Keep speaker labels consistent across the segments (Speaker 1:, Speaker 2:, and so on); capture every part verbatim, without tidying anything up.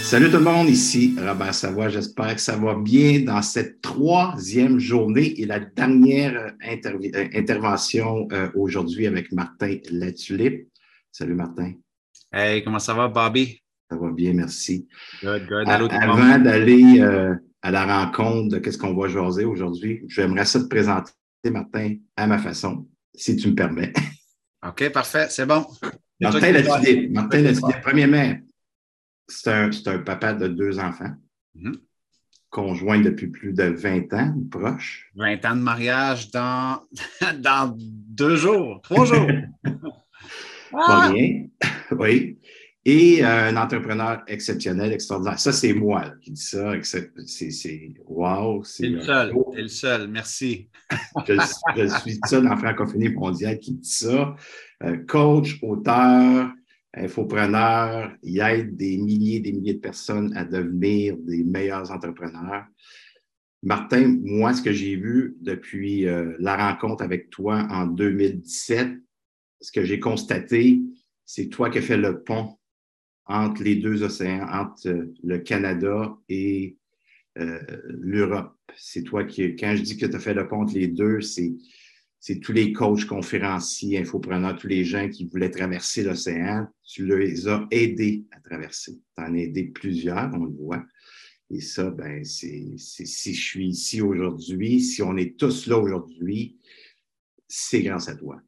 Speaker 1: Salut tout le monde, ici Robert Savoie. J'espère que ça va bien dans cette troisième journée et la dernière interv- intervention euh, aujourd'hui avec Martin Latulippe. Salut Martin.
Speaker 2: Hey, comment ça va, Bobby?
Speaker 1: Ça va bien, merci.
Speaker 2: Good, good.
Speaker 1: À,
Speaker 2: Allô, tout le monde.
Speaker 1: avant d'aller euh, à la rencontre de qu'est-ce qu'on va jaser aujourd'hui, j'aimerais ça te présenter, Martin, à ma façon, si tu me permets.
Speaker 2: OK, parfait, c'est bon. C'est toi
Speaker 1: Martin
Speaker 2: qui vois.
Speaker 1: Latulippe. Martin
Speaker 2: C'est
Speaker 1: Latulippe, premièrement, c'est un, c'est un papa de deux enfants.
Speaker 2: Mhm.
Speaker 1: Conjoint depuis plus de vingt ans, proche.
Speaker 2: vingt ans de mariage dans, dans deux jours, trois jours.
Speaker 1: Pas
Speaker 2: Ah!
Speaker 1: rien, oui. Et euh, un entrepreneur exceptionnel, extraordinaire. Ça, c'est moi là, qui dis ça. C'est, c'est, c'est wow.
Speaker 2: T'es
Speaker 1: C'est,
Speaker 2: le
Speaker 1: euh,
Speaker 2: seul, t'es le seul, merci.
Speaker 1: je, je suis seul en francophonie mondiale qui dit ça. Euh, coach, auteur, infopreneur, il aide des milliers des milliers de personnes à devenir des meilleurs entrepreneurs. Martin, moi, ce que j'ai vu depuis euh, la rencontre avec toi en deux mille dix-sept, ce que j'ai constaté, c'est toi qui as fait le pont entre les deux océans, entre euh, le Canada et euh, l'Europe. C'est toi qui, quand je dis que tu as fait le pont entre les deux, c'est, c'est tous les coachs, conférenciers, infopreneurs, tous les gens qui voulaient traverser l'océan. Tu les as aidés à traverser. Tu en as aidé plusieurs, on le voit. Et ça, ben, c'est, c'est si je suis ici aujourd'hui, si on est tous là aujourd'hui, c'est grâce à toi.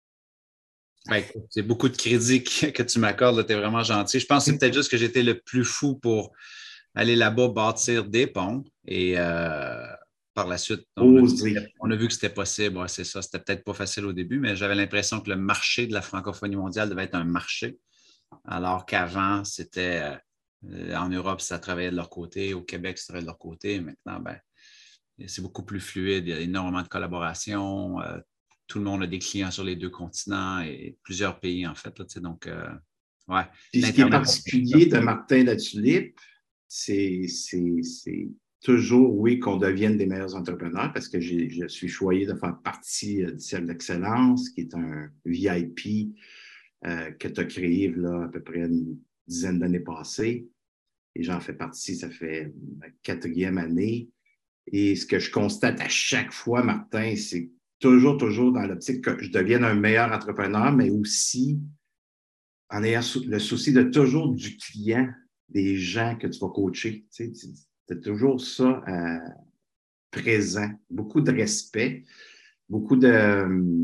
Speaker 2: Ben, écoute, c'est beaucoup de crédit que tu m'accordes, tu es vraiment gentil. Je pense que c'est peut-être juste que j'étais le plus fou pour aller là-bas bâtir des ponts et euh, par la suite, on a,
Speaker 1: Oser.
Speaker 2: on a vu que c'était possible. Ouais, c'est ça, c'était peut-être pas facile au début, mais j'avais l'impression que le marché de la francophonie mondiale devait être un marché, alors qu'avant, c'était euh, en Europe, ça travaillait de leur côté, au Québec, ça travaillait de leur côté. Maintenant, ben, c'est beaucoup plus fluide, il y a énormément de collaboration. Euh, tout le monde a des clients sur les deux continents et plusieurs pays, en fait. Là, donc, euh, ouais,
Speaker 1: Puis ce qui est
Speaker 2: l'Internet.
Speaker 1: particulier de Martin Latulippe, c'est, c'est, c'est toujours, oui, qu'on devienne des meilleurs entrepreneurs parce que j'ai, je suis choyé de faire partie euh, du Cercle d'Excellence, qui est un V I P euh, que tu as créé là, à peu près une dizaine d'années passées. Et j'en fais partie, ça fait ma quatrième année. Et ce que je constate à chaque fois, Martin, c'est toujours, toujours dans l'optique que je devienne un meilleur entrepreneur, mais aussi en ayant le souci de toujours du client, des gens que tu vas coacher. Tu sais, tu as toujours ça euh, présent. Beaucoup de respect, beaucoup de,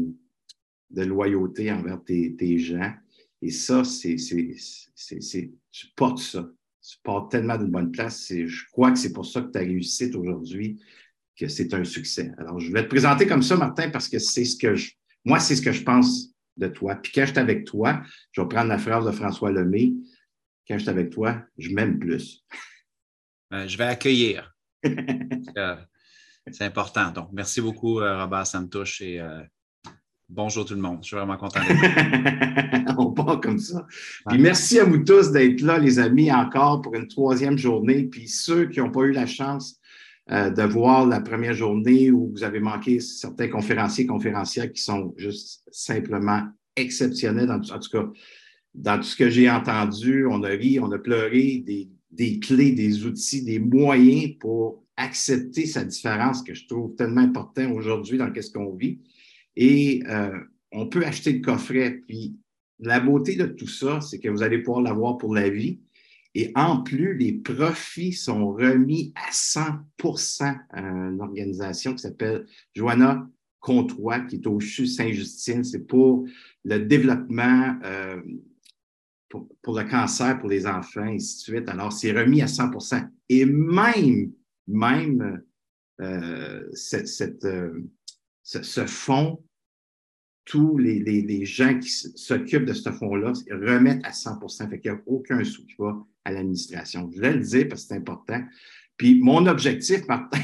Speaker 1: de loyauté envers tes, tes gens. Et ça, c'est, c'est, c'est, c'est, tu portes ça. Tu portes tellement d'une bonne place. Je crois que c'est pour ça que ta réussite aujourd'hui, que c'est un succès. Alors, je vais te présenter comme ça, Martin, parce que c'est ce que je, moi, c'est ce que je pense de toi. Puis quand je suis avec toi, je vais prendre la phrase de François Lemay. Quand je suis avec toi, je m'aime plus.
Speaker 2: Euh, je vais accueillir. euh, c'est important. Donc, merci beaucoup, euh, Robert, ça me touche et euh, bonjour tout le monde. Je suis vraiment content d'être là.
Speaker 1: On part comme ça. Puis merci à vous tous d'être là, les amis, encore pour une troisième journée. Puis ceux qui n'ont pas eu la chance euh, de voir la première journée où vous avez manqué certains conférenciers, conférencières qui sont juste simplement exceptionnels. Dans, en tout cas, dans tout ce que j'ai entendu, on a ri, on a pleuré, des, des clés, des outils, des moyens pour accepter sa différence que je trouve tellement important aujourd'hui dans ce qu'on vit. Et euh, on peut acheter le coffret. Puis la beauté de tout ça, c'est que vous allez pouvoir l'avoir pour la vie. Et en plus, les profits sont remis à cent pour cent à une organisation qui s'appelle Joanna Comtois, qui est au C H U Saint-Justine. C'est pour le développement, euh, pour, pour le cancer pour les enfants, et ainsi de suite. Alors, c'est remis à cent pour cent. Et même, même euh, cette, cette, euh, ce, ce fonds, tous les, les, les gens qui s'occupent de ce fonds-là remettent à cent pour cent. Fait qu'il n'y a aucun sou qui va à l'administration. Je voulais le dire parce que c'est important. Puis mon objectif, Martin,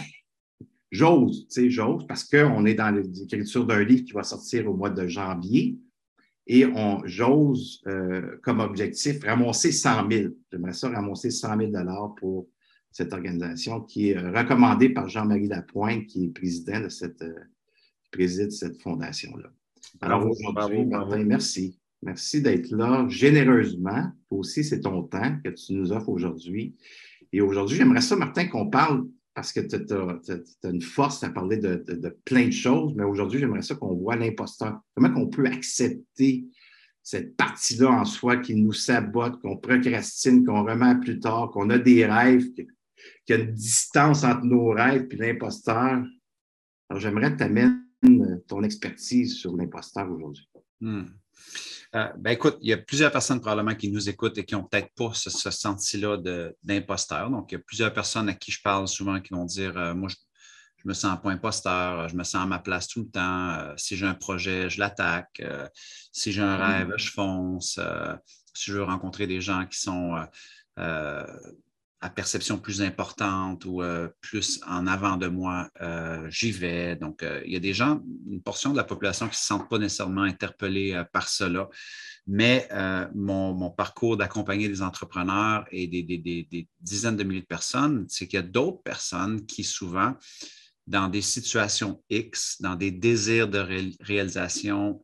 Speaker 1: j'ose, tu sais, j'ose, parce qu'on est dans l'écriture d'un livre qui va sortir au mois de janvier et on, j'ose euh, comme objectif ramasser cent mille. J'aimerais ça ramasser cent mille dollars pour cette organisation qui est recommandée par Jean-Marie Lapointe, qui est président de cette, euh, qui préside cette fondation-là. Alors
Speaker 2: Bravo,
Speaker 1: aujourd'hui,
Speaker 2: bravo,
Speaker 1: Martin,
Speaker 2: bravo.
Speaker 1: merci. Merci d'être là généreusement. Toi aussi, c'est ton temps que tu nous offres aujourd'hui. Et aujourd'hui, j'aimerais ça, Martin, qu'on parle, parce que tu as une force à parler de, de, de plein de choses, mais aujourd'hui, j'aimerais ça qu'on voit l'imposteur. Comment on peut accepter cette partie-là en soi qui nous sabote, qu'on procrastine, qu'on remet à plus tard, qu'on a des rêves, qu'il y a une distance entre nos rêves et l'imposteur. Alors, j'aimerais que tu amènes ton expertise sur l'imposteur aujourd'hui.
Speaker 2: Hmm. Euh, ben écoute, il y a plusieurs personnes probablement qui nous écoutent et qui n'ont peut-être pas ce, ce senti-là d'imposteur. Donc, il y a plusieurs personnes à qui je parle souvent qui vont dire euh, moi, je, je me sens pas imposteur, je me sens à ma place tout le temps. Euh, si j'ai un projet, je l'attaque. Euh, si j'ai un rêve, je fonce. Euh, si je veux rencontrer des gens qui sont euh, euh, à perception plus importante ou euh, plus en avant de moi, euh, j'y vais. Donc, euh, il y a des gens, une portion de la population qui ne se sentent pas nécessairement interpellés euh, par cela. Mais euh, mon, mon, parcours d'accompagner des entrepreneurs et des, des, des, des dizaines de milliers de personnes, c'est qu'il y a d'autres personnes qui souvent, dans des situations X, dans des désirs de ré réalisation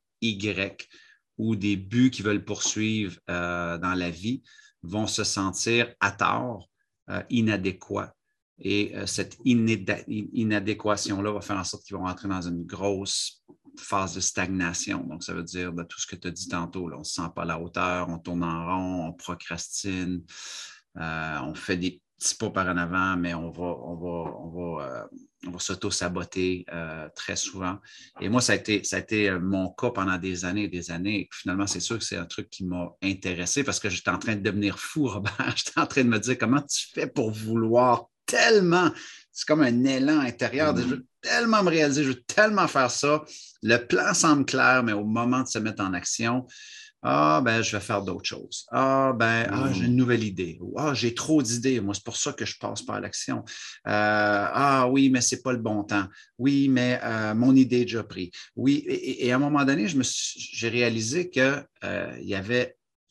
Speaker 2: Y ou des buts qu'ils veulent poursuivre euh, dans la vie, vont se sentir à tort euh, inadéquats. Et euh, cette inadéquation-là va faire en sorte qu'ils vont entrer dans une grosse phase de stagnation. Donc, ça veut dire de tout ce que tu as dit tantôt, là, on ne se sent pas à la hauteur, on tourne en rond, on procrastine, euh, on fait des petits pas par en avant, mais on va, on va, on va, euh, on va s'auto-saboter euh, très souvent. Et moi, ça a été, ça a été mon cas pendant des années et des années. Et finalement, c'est sûr que c'est un truc qui m'a intéressé parce que j'étais en train de devenir fou, Robert. J'étais en train de me dire comment tu fais pour vouloir tellement. C'est comme un élan intérieur. De, je veux tellement me réaliser, je veux tellement faire ça. Le plan semble clair, mais au moment de se mettre en action, ah, ben, je vais faire d'autres choses. Ah, ben, ah, j'ai une nouvelle idée. Ah, j'ai trop d'idées. Moi, c'est pour ça que je passe par l'action. Euh, ah, oui, mais c'est pas le bon temps. Oui, mais euh, mon idée est déjà prise. Oui, et, et à un moment donné, je me j'ai réalisé qu'il euh, y avait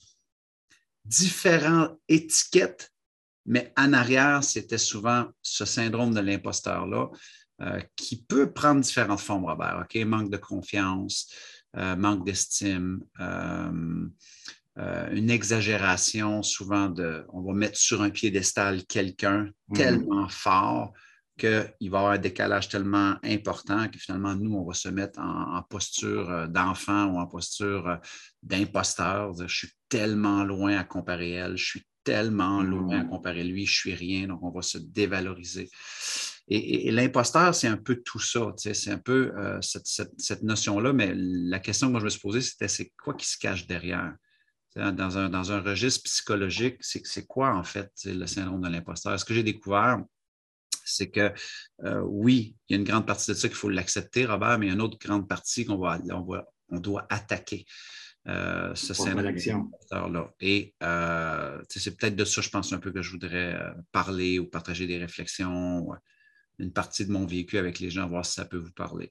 Speaker 2: différentes étiquettes, mais en arrière, c'était souvent ce syndrome de l'imposteur-là euh, qui peut prendre différentes formes, Robert. OK? Manque de confiance, euh, manque d'estime, euh, euh, une exagération souvent de, on va mettre sur un piédestal quelqu'un tellement fort qu'il va y avoir un décalage tellement important que finalement, nous, on va se mettre en, en posture d'enfant ou en posture d'imposteur. Je suis tellement loin à comparer elle, je suis tellement loin à comparer lui, je suis rien, donc on va se dévaloriser. Et, et, et l'imposteur, c'est un peu tout ça, tu sais, c'est un peu euh, cette, cette, cette notion-là, mais la question que moi je me suis posée, c'était c'est quoi qui se cache derrière? Dans un, dans un registre psychologique, c'est quoi en fait le syndrome de l'imposteur? Ce que j'ai découvert, c'est que euh, oui, il y a une grande partie de ça qu'il faut l'accepter, Robert, mais il y a une autre grande partie qu'on va, on va, on doit attaquer. Euh, ce syndrome de l'imposteur-là. Et euh, c'est peut-être de ça, je pense, un peu que je voudrais euh, parler ou partager des réflexions, euh, une partie de mon vécu avec les gens, voir si ça peut vous parler.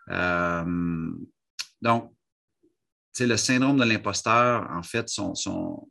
Speaker 2: Euh, donc, tu sais, le syndrome de l'imposteur, en fait, son, son,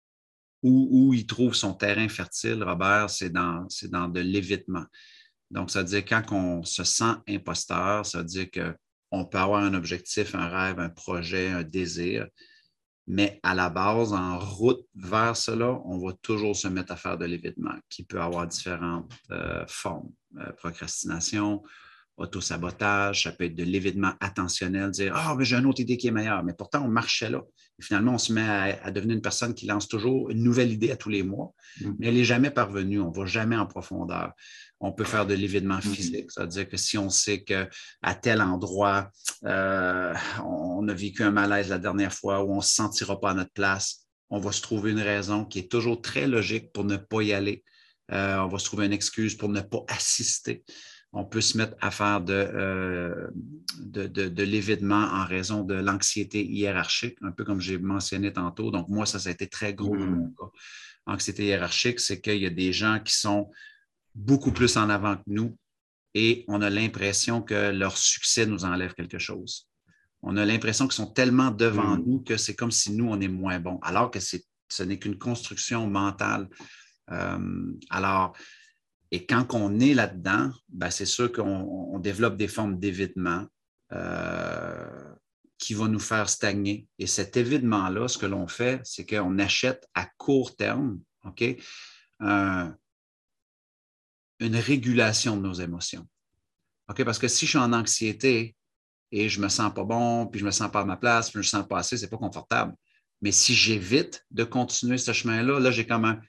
Speaker 2: où, où il trouve son terrain fertile, Robert, c'est dans, c'est dans de l'évitement. Donc, ça veut dire quand on se sent imposteur, ça veut dire qu'on peut avoir un objectif, un rêve, un projet, un désir, mais à la base, en route vers cela, on va toujours se mettre à faire de l'évitement qui peut avoir différentes euh, formes. Euh, procrastination, autosabotage, ça peut être de l'évitement attentionnel, dire « Ah, oh, mais j'ai une autre idée qui est meilleure », mais pourtant, on marchait là. Et finalement, on se met à, à devenir une personne qui lance toujours une nouvelle idée à tous les mois, mais elle n'est jamais parvenue, on ne va jamais en profondeur. On peut faire de l'évitement physique, c'est-à-dire que si on sait qu'à tel endroit, euh, on a vécu un malaise la dernière fois ou on ne se sentira pas à notre place, on va se trouver une raison qui est toujours très logique pour ne pas y aller. Euh, on va se trouver une excuse pour ne pas assister. On peut se mettre à faire de, euh, de, de, de l'évitement en raison de l'anxiété hiérarchique, un peu comme j'ai mentionné tantôt. Donc, moi, ça, ça a été très gros dans mon cas. Anxiété hiérarchique, c'est qu'il y a des gens qui sont beaucoup plus en avant que nous et on a l'impression que leur succès nous enlève quelque chose. On a l'impression qu'ils sont tellement devant mmh. nous que c'est comme si nous, on est moins bons, alors que ce n'est qu'une construction mentale. Euh, alors, et quand on est là-dedans, ben c'est sûr qu'on on développe des formes d'évitement euh, qui qui va nous faire stagner. Et cet évidement-là, ce que l'on fait, c'est qu'on achète à court terme, OK, un, une régulation de nos émotions. OK, parce que si je suis en anxiété et je ne me sens pas bon, puis je ne me sens pas à ma place, puis je ne me sens pas assez, ce n'est pas confortable. Mais si j'évite de continuer ce chemin-là, là, j'ai comme un...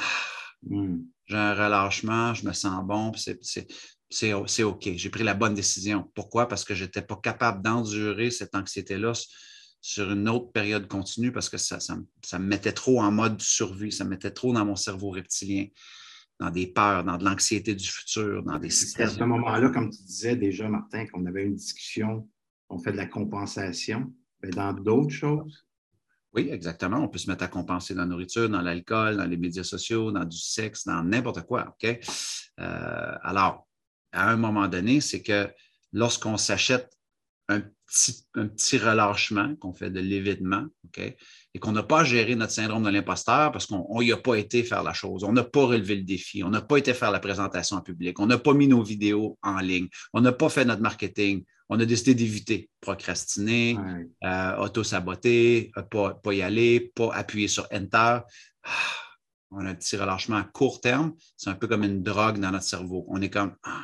Speaker 2: Mm. J'ai un relâchement, je me sens bon, puis c'est, c'est, c'est, c'est OK. J'ai pris la bonne décision. Pourquoi? Parce que je n'étais pas capable d'endurer cette anxiété-là sur une autre période continue parce que ça, ça, ça me mettait trop en mode survie, ça me mettait trop dans mon cerveau reptilien, dans des peurs, dans de l'anxiété du futur, dans des situations.
Speaker 1: À ce moment-là, comme tu disais déjà, Martin, qu'on avait une discussion, on fait de la compensation, mais dans d'autres choses?
Speaker 2: Oui, exactement. On peut se mettre à compenser dans la nourriture, dans l'alcool, dans les médias sociaux, dans du sexe, dans n'importe quoi. OK? Euh, alors, à un moment donné, c'est que lorsqu'on s'achète un petit, un petit relâchement, qu'on fait de l'évitement, OK? Et qu'on n'a pas géré notre syndrome de l'imposteur parce qu'on n'y a pas été faire la chose, on n'a pas relevé le défi, on n'a pas été faire la présentation en public, on n'a pas mis nos vidéos en ligne, on n'a pas fait notre marketing, on a décidé d'éviter, procrastiner, ouais. euh, auto-saboter, pas, pas y aller, pas appuyer sur Enter. On a un petit relâchement à court terme, c'est un peu comme une drogue dans notre cerveau. On est comme, ah,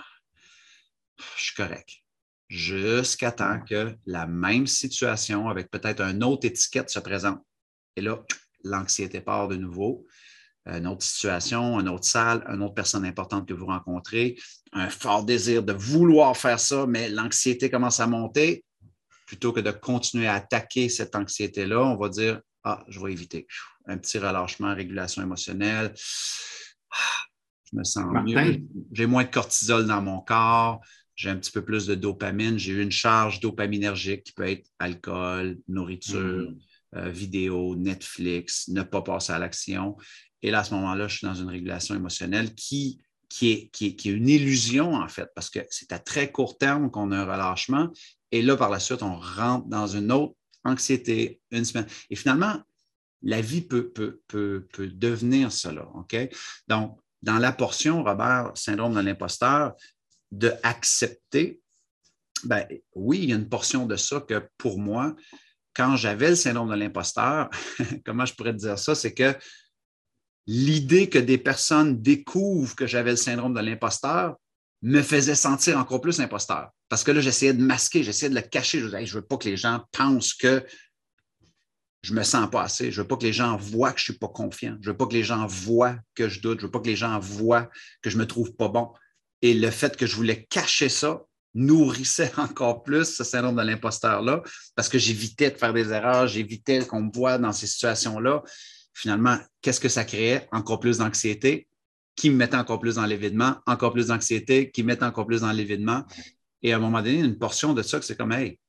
Speaker 2: je suis correct. Jusqu'à temps que la même situation avec peut-être une autre étiquette se présente. Et là, l'anxiété part de nouveau. Une autre situation, une autre salle, une autre personne importante que vous rencontrez, un fort désir de vouloir faire ça, mais l'anxiété commence à monter. Plutôt que de continuer à attaquer cette anxiété-là, on va dire, ah, je vais éviter. Un petit relâchement, régulation émotionnelle. Je me sens Martin. mieux. J'ai moins de cortisol dans mon corps. J'ai un petit peu plus de dopamine. J'ai une charge dopaminergique qui peut être alcool, nourriture, mmh. euh, vidéo, Netflix, ne pas passer à l'action. Et là, à ce moment-là, je suis dans une régulation émotionnelle qui, qui, est, qui, est, qui est une illusion, en fait, parce que c'est à très court terme qu'on a un relâchement. Et là, par la suite, on rentre dans une autre anxiété, une semaine. Et finalement, la vie peut, peut, peut, peut devenir cela. OK? Donc, dans la portion, Robert, syndrome de l'imposteur, d'accepter, ben oui, il y a une portion de ça que pour moi, quand j'avais le syndrome de l'imposteur, comment je pourrais te dire ça, c'est que l'idée que des personnes découvrent que j'avais le syndrome de l'imposteur me faisait sentir encore plus imposteur. Parce que là, j'essayais de masquer, j'essayais de le cacher. Je disais, hey, je ne veux pas que les gens pensent que je ne me sens pas assez. Je ne veux pas que les gens voient que je ne suis pas confiant. Je ne veux pas que les gens voient que je doute. Je ne veux pas que les gens voient que je ne me trouve pas bon. Et le fait que je voulais cacher ça nourrissait encore plus ce syndrome de l'imposteur-là parce que j'évitais de faire des erreurs, j'évitais qu'on me voie dans ces situations-là. Finalement, qu'est-ce que ça créait? Encore plus d'anxiété, qui me mettait encore plus dans l'évitement, encore plus d'anxiété, qui me mettait encore plus dans l'évitement. Et à un moment donné, une portion de ça, c'est comme, hey,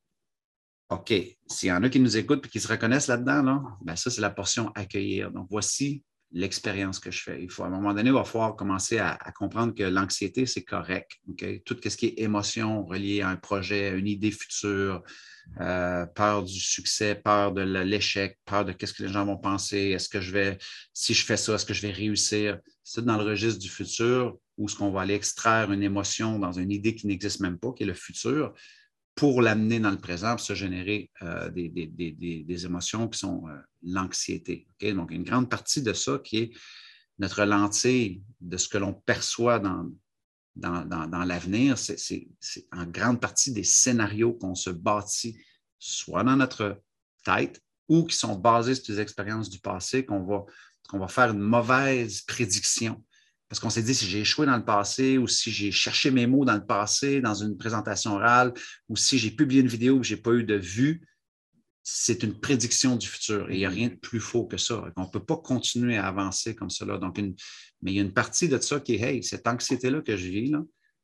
Speaker 2: OK, s'il y en a qui nous écoutent et qui se reconnaissent là-dedans, là, ben ça, c'est la portion accueillir. Donc, voici l'expérience que je fais. Il faut, à un moment donné, il va falloir commencer à, à comprendre que l'anxiété, c'est correct. Okay? Tout ce qui est émotion reliée à un projet, à une idée future, euh, peur du succès, peur de l'échec, peur de qu'est-ce que les gens vont penser, est-ce que je vais, si je fais ça, est-ce que je vais réussir? C'est dans le registre du futur où est-ce qu'on va aller extraire une émotion dans une idée qui n'existe même pas, qui est le futur, pour l'amener dans le présent, pour se générer euh, des, des, des, des émotions qui sont euh, l'anxiété. Okay? Donc, une grande partie de ça qui est notre lentille de ce que l'on perçoit dans, dans, dans, dans l'avenir, c'est, c'est, c'est en grande partie des scénarios qu'on se bâtit, soit dans notre tête ou qui sont basés sur des expériences du passé, qu'on va, qu'on va faire une mauvaise prédiction. Parce qu'on s'est dit, si j'ai échoué dans le passé ou si j'ai cherché mes mots dans le passé, dans une présentation orale, ou si j'ai publié une vidéo où je n'ai pas eu de vue, c'est une prédiction du futur. Et il n'y a rien de plus faux que ça. On ne peut pas continuer à avancer comme cela. Donc, une, mais il y a une partie de ça qui est, hey, cette anxiété-là que je vis, là,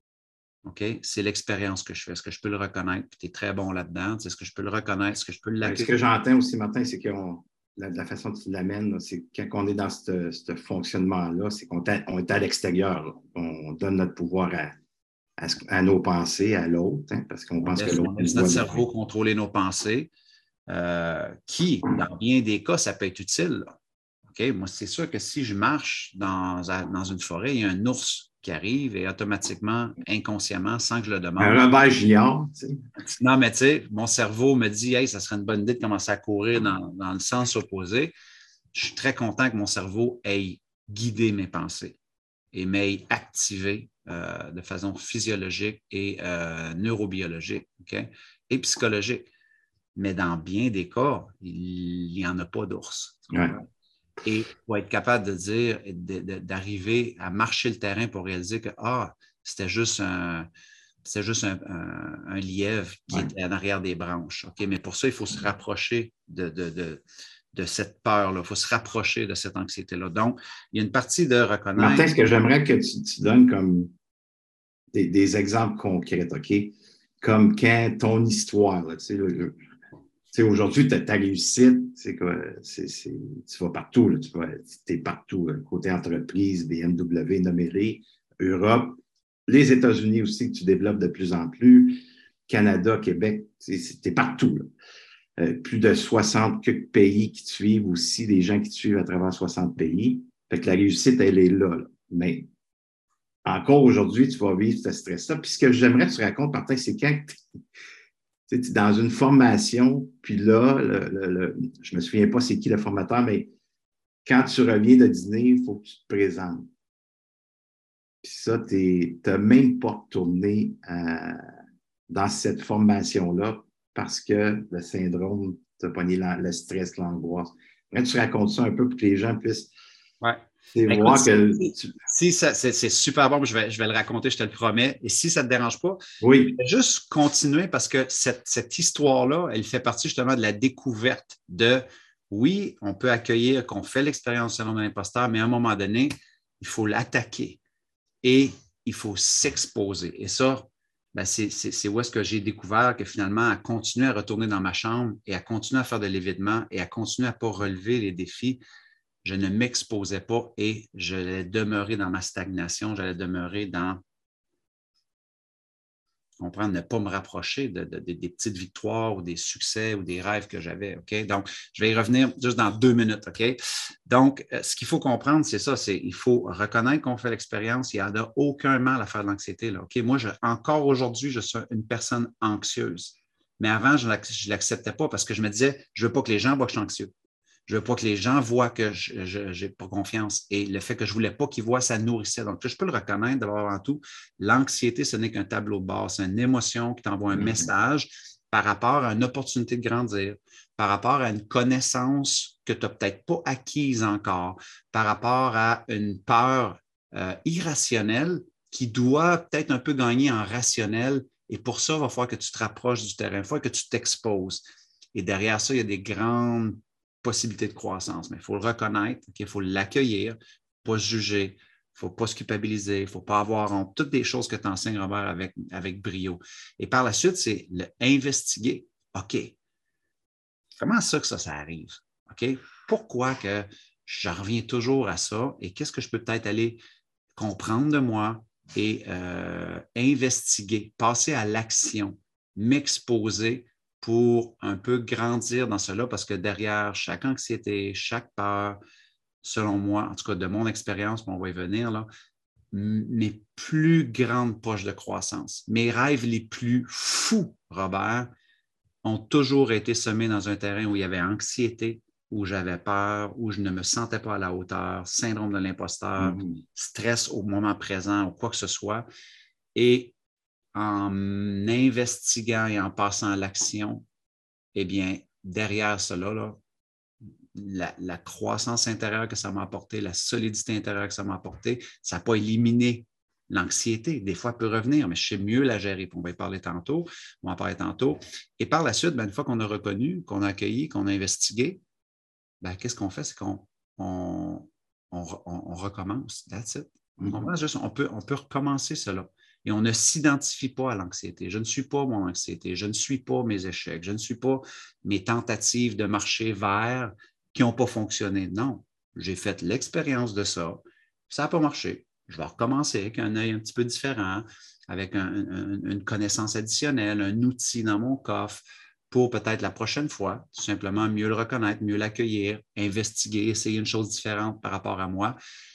Speaker 2: OK, c'est l'expérience que je fais. Est-ce que je peux le reconnaître? Tu es très bon là-dedans. Est-ce que je peux le reconnaître? Est-ce que je peux l'accueillir?
Speaker 1: Ce que j'entends aussi, Martin, c'est qu'on... La, la façon dont tu l'amènes, c'est quand on est dans ce, ce fonctionnement-là, c'est qu'on est, on est à l'extérieur. Là. On donne notre pouvoir à, à, à nos pensées, à l'autre, hein, parce qu'on on pense laisse, que l'autre...
Speaker 2: On laisse notre cerveau de... contrôler nos pensées, euh, qui, dans bien des cas, ça peut être utile. Okay? Moi, c'est sûr que si je marche dans, dans une forêt, il y a un ours qui arrive et automatiquement, inconsciemment, sans que je le demande.
Speaker 1: Un Robert Junior, tu sais.
Speaker 2: Non, mais tu sais, mon cerveau me dit, hey, ça serait une bonne idée de commencer à courir dans, dans le sens opposé. Je suis très content que mon cerveau ait guidé mes pensées et m'ait activé euh, de façon physiologique et euh, neurobiologique, okay? Et psychologique. Mais dans bien des cas, il n'y en a pas d'ours.
Speaker 1: Ouais.
Speaker 2: Et il faut être capable de dire, de, de, d'arriver à marcher le terrain pour réaliser que ah, c'était juste un, c'était juste un, un, un lièvre qui ouais. était en arrière des branches. Okay? Mais pour ça, il faut se rapprocher de, de, de, de cette peur-là. Il faut se rapprocher de cette anxiété-là. Donc, il y a une partie de reconnaître.
Speaker 1: Martin, ce que j'aimerais que tu, tu donnes comme des, des exemples concrets, OK? Comme quand ton histoire, là, tu sais, le, le Tu sais, aujourd'hui, ta, ta réussite, c'est quoi? C'est, c'est, tu vas partout, là, tu vas, es partout, là, côté entreprise, B M W, nommez-les, Europe, les États-Unis aussi, que tu développes de plus en plus, Canada, Québec, tu es partout. Là. Euh, plus de soixante pays qui te suivent aussi, des gens qui te suivent à travers soixante pays. Fait que la réussite, elle est là. là. Mais encore aujourd'hui, tu vas vivre ce stress-là. Puis ce que j'aimerais que tu racontes, Martin, c'est quand tu es dans une formation, puis là, le, le, le, je ne me souviens pas c'est qui le formateur, mais quand tu reviens de dîner, il faut que tu te présentes. Puis ça, tu n'as même pas retourné euh, dans cette formation-là parce que le syndrome t'a pogné la, le stress, l'angoisse. Après, tu racontes ça un peu pour que les gens puissent
Speaker 2: ouais.
Speaker 1: voir
Speaker 2: Écoute,
Speaker 1: que...
Speaker 2: Si,
Speaker 1: tu...
Speaker 2: si ça, c'est, c'est super bon, je vais, je vais le raconter, je te le promets. Et si ça ne te dérange pas,
Speaker 1: oui.
Speaker 2: je vais juste continuer parce que cette, cette histoire-là, elle fait partie justement de la découverte de, oui, on peut accueillir qu'on fait l'expérience du syndrome de l'imposteur, mais à un moment donné, il faut l'attaquer et il faut s'exposer. Et ça, ben c'est, c'est, c'est où est-ce que j'ai découvert que finalement, à continuer à retourner dans ma chambre et à continuer à faire de l'évitement et à continuer à ne pas relever les défis, je ne m'exposais pas et j'allais demeurer dans ma stagnation, j'allais demeurer dans, comprendre, ne pas me rapprocher de, de, de, des petites victoires ou des succès ou des rêves que j'avais. OK? Donc, je vais y revenir juste dans deux minutes. OK? Donc, ce qu'il faut comprendre, c'est ça, c'est il faut reconnaître qu'on fait l'expérience. Il n'y en a aucun mal à faire de l'anxiété. Là, OK? Moi, je, encore aujourd'hui, je suis une personne anxieuse. Mais avant, je ne l'acceptais pas parce que je me disais, je ne veux pas que les gens voient que je suis anxieux. Je ne veux pas que les gens voient que je n'ai pas confiance. Et le fait que je ne voulais pas qu'ils voient, ça nourrissait. Donc, je peux le reconnaître d'abord avant tout. L'anxiété, ce n'est qu'un tableau de bord. C'est une émotion qui t'envoie un mm-hmm. message par rapport à une opportunité de grandir, par rapport à une connaissance que tu n'as peut-être pas acquise encore, par rapport à une peur euh, irrationnelle qui doit peut-être un peu gagner en rationnel. Et pour ça, il va falloir que tu te rapproches du terrain, il va falloir que tu t'exposes. Et derrière ça, il y a des grandes possibilité de croissance, mais il faut le reconnaître, okay? Il faut l'accueillir, pas se juger, il ne faut pas se culpabiliser, il ne faut pas avoir honte, toutes des choses que tu enseignes, Robert, avec, avec brio. Et par la suite, c'est l'investiguer. OK, comment ça que ça, ça arrive? OK, pourquoi que je reviens toujours à ça et qu'est-ce que je peux peut-être aller comprendre de moi et euh, investiguer, passer à l'action, m'exposer pour un peu grandir dans cela, parce que derrière chaque anxiété, chaque peur, selon moi, en tout cas de mon expérience, on va y venir, là, mes plus grandes poches de croissance, mes rêves les plus fous, Robert, ont toujours été semés dans un terrain où il y avait anxiété, où j'avais peur, où je ne me sentais pas à la hauteur, syndrome de l'imposteur, mm-hmm. stress au moment présent ou quoi que ce soit. Et en investiguant et en passant à l'action, eh bien, derrière cela, là, la, la croissance intérieure que ça m'a apporté, la solidité intérieure que ça m'a apporté, ça n'a pas éliminé l'anxiété. Des fois, elle peut revenir, mais je sais mieux la gérer. On va y parler tantôt, on va en parler tantôt. Et par la suite, bien, une fois qu'on a reconnu, qu'on a accueilli, qu'on a investigué, bien, qu'est-ce qu'on fait? C'est qu'on on, on, on recommence. That's it. Mm-hmm. Juste, on, peut, on peut recommencer cela. Et on ne s'identifie pas à l'anxiété. Je ne suis pas mon anxiété. Je ne suis pas mes échecs. Je ne suis pas mes tentatives de marcher vers qui n'ont pas fonctionné. Non, j'ai fait l'expérience de ça. Ça n'a pas marché. Je vais recommencer avec un œil un petit peu différent, avec un, un, une connaissance additionnelle, un outil dans mon coffre pour peut-être la prochaine fois, tout simplement mieux le reconnaître, mieux l'accueillir, investiguer, essayer une chose différente par rapport à moi.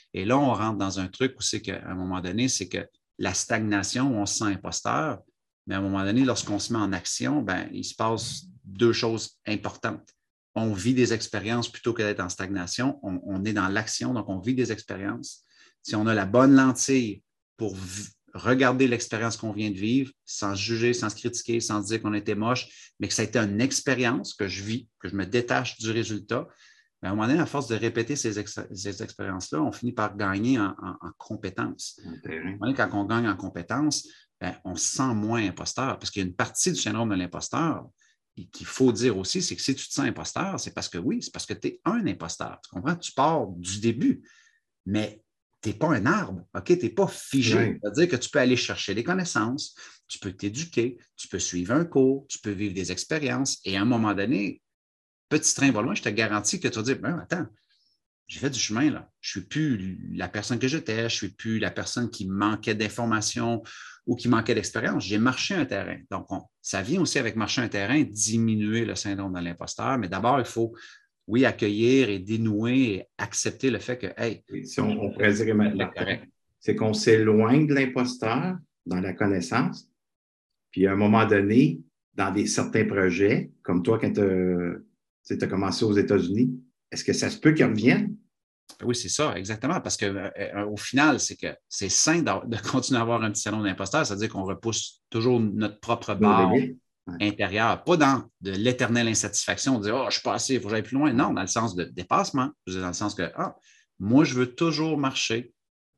Speaker 2: Et là, on rentre dans un truc où c'est qu'à un moment donné, c'est que la stagnation, on se sent imposteur, mais à un moment donné, lorsqu'on se met en action, ben, il se passe deux choses importantes. On vit des expériences plutôt que d'être en stagnation. On, on est dans l'action, donc on vit des expériences. Si on a la bonne lentille pour regarder l'expérience qu'on vient de vivre, sans se juger, sans se critiquer, sans se dire qu'on était moche, mais que ça a été une expérience que je vis, que je me détache du résultat, mais à un moment donné, à force de répéter ces, ex ces expériences-là, on finit par gagner en, en, en compétences. Quand on gagne en compétences, ben, on se sent moins imposteur, parce qu'il y a une partie du syndrome de l'imposteur qu'il faut dire aussi, c'est que si tu te sens imposteur, c'est parce que oui, c'est parce que tu es un imposteur. Tu comprends? Tu pars du début, mais tu n'es pas un arbre, OK? Tu n'es pas figé.
Speaker 1: Oui.
Speaker 2: C'est-à-dire que tu peux aller chercher des connaissances, tu peux t'éduquer, tu peux suivre un cours, tu peux vivre des expériences, et à un moment donné, petit train va loin, je te garantis que tu vas dire, ben, attends, j'ai fait du chemin, là. Je ne suis plus la personne que j'étais, je ne suis plus la personne qui manquait d'informations ou qui manquait d'expérience. J'ai marché un terrain. Donc, on, ça vient aussi avec marcher un terrain, diminuer le syndrome de l'imposteur, mais d'abord, il faut, oui, accueillir et dénouer et accepter le fait que, hey,
Speaker 1: oui, si on, on pourrait dire maintenant, c'est qu'on s'éloigne de l'imposteur dans la connaissance, puis à un moment donné, dans des, certains projets, comme toi, quand tu as commencé aux États-Unis, est-ce que ça se peut qu'ils reviennent?
Speaker 2: Oui, c'est ça, exactement. Parce qu'au euh, final, c'est que c'est sain de continuer à avoir un petit syndrome d'imposteur, c'est-à-dire qu'on repousse toujours notre propre barre ouais. intérieure, pas dans de l'éternelle insatisfaction, de dire « Oh, je ne suis pas assez, il faut que j'aille plus loin ». Non, dans le sens de dépassement, dans le sens que ah, moi, je veux toujours marcher.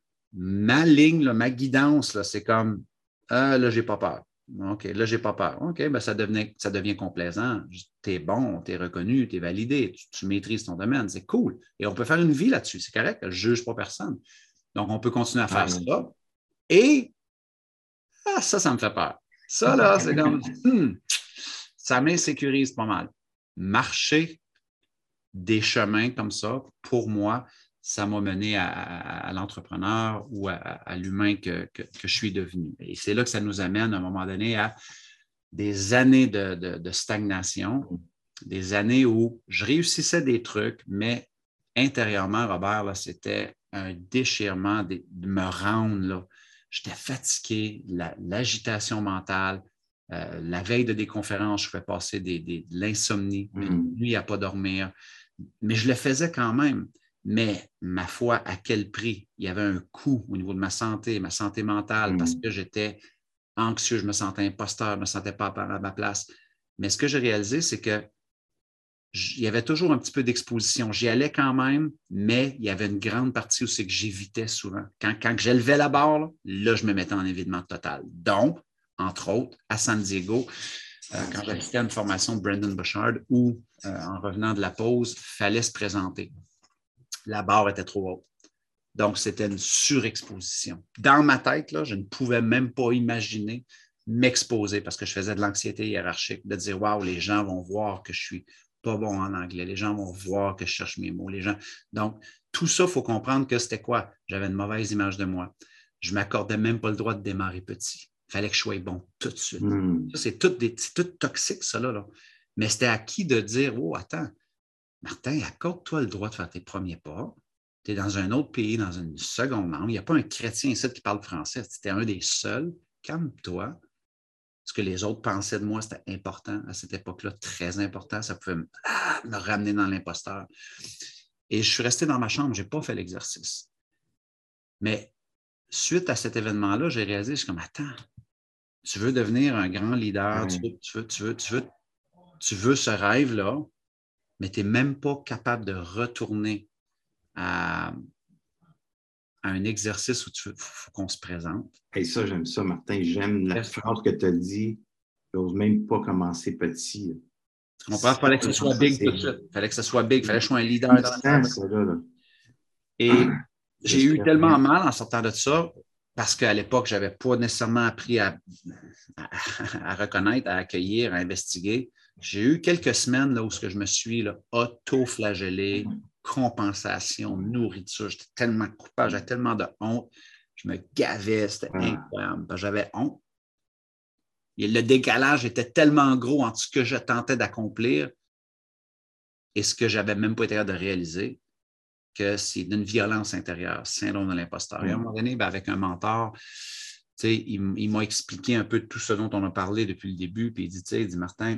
Speaker 2: Ma ligne, là, ma guidance, c'est comme ah, « Là, je n'ai pas peur ». OK, là, je n'ai pas peur. OK, ben, ça, devenait, ça devient complaisant. Tu es bon, tu es reconnu, tu es validé, tu, tu maîtrises ton domaine. C'est cool. Et on peut faire une vie là-dessus. C'est correct. Je ne juge pas personne. Donc, on peut continuer à faire ah, ça. Et ah, ça, ça me fait peur. Ça, là, c'est comme hmm, ça m'insécurise pas mal. Marcher des chemins comme ça, pour moi, ça m'a mené à, à, à l'entrepreneur ou à, à l'humain que, que, que je suis devenu. Et c'est là que ça nous amène à un moment donné à des années de, de, de stagnation, des années où je réussissais des trucs, mais intérieurement, Robert, là, c'était un déchirement de, de me rendre là. J'étais fatigué, la, l'agitation mentale. Euh, la veille de des conférences, je pouvais passer des, des, de l'insomnie, mm. une nuit à ne pas dormir. Mais je le faisais quand même. Mais ma foi, à quel prix? Il y avait un coût au niveau de ma santé, ma santé mentale, mmh. parce que j'étais anxieux, je me sentais imposteur, je ne me sentais pas à ma place. Mais ce que j'ai réalisé, c'est que il y avait toujours un petit peu d'exposition. J'y allais quand même, mais il y avait une grande partie où c'est que j'évitais souvent. Quand, quand j'élevais la barre, là, là, je me mettais en évitement total. Donc, entre autres, à San Diego, euh, quand j'assistais à une formation de Brendon Burchard où, euh, en revenant de la pause, il fallait se présenter. La barre était trop haute. Donc, c'était une surexposition. Dans ma tête, là, je ne pouvais même pas imaginer m'exposer parce que je faisais de l'anxiété hiérarchique, de dire « Wow, les gens vont voir que je suis pas bon en anglais. Les gens vont voir que je cherche mes mots. Les gens... » Donc, tout ça, il faut comprendre que c'était quoi? J'avais une mauvaise image de moi. Je ne m'accordais même pas le droit de démarrer petit. Il fallait que je sois bon tout de suite. Mm. Ça, c'est tout, des, c'est tout toxique, ça, là. là. Mais c'était à qui de dire « Oh, attends, Martin, accorde-toi le droit de faire tes premiers pas. Tu es dans un autre pays, dans une seconde langue. Il n'y a pas un chrétien ici qui parle français. Tu étais un des seuls. Calme-toi. » Ce que les autres pensaient de moi, c'était important à cette époque-là, très important. Ça pouvait me, ah, me ramener dans l'imposteur. Et je suis resté dans ma chambre. Je n'ai pas fait l'exercice. Mais suite à cet événement-là, j'ai réalisé, je suis comme, attends, tu veux devenir un grand leader, tu veux, tu veux, tu veux, tu veux, tu veux ce rêve-là, mais tu n'es même pas capable de retourner à, à un exercice où il faut qu'on se présente.
Speaker 1: Et ça, j'aime ça, Martin. J'aime la phrase que tu as dit. Je n'ose même pas commencer petit.
Speaker 2: Tu comprends? Il fallait que ce soit big tout de suite. Il fallait que ce soit big. Il fallait que je sois un leader. Dans
Speaker 1: ça, ça, là, là.
Speaker 2: Et ah, j'ai eu tellement mal en sortant de ça parce qu'à l'époque, je n'avais pas nécessairement appris à, à, à reconnaître, à accueillir, à investiguer. J'ai eu quelques semaines là, où je me suis là, auto-flagellé, compensation, nourriture. J'étais tellement coupable, j'avais tellement de honte. Je me gavais, c'était incroyable. J'avais honte. Et le décalage était tellement gros entre ce que je tentais d'accomplir et ce que je n'avais même pas été capable de réaliser que c'est d'une violence intérieure, syndrome de l'imposteur. Et à un moment donné, ben, avec un mentor, il, il m'a expliqué un peu tout ce dont on a parlé depuis le début, puis il dit, il dit Martin,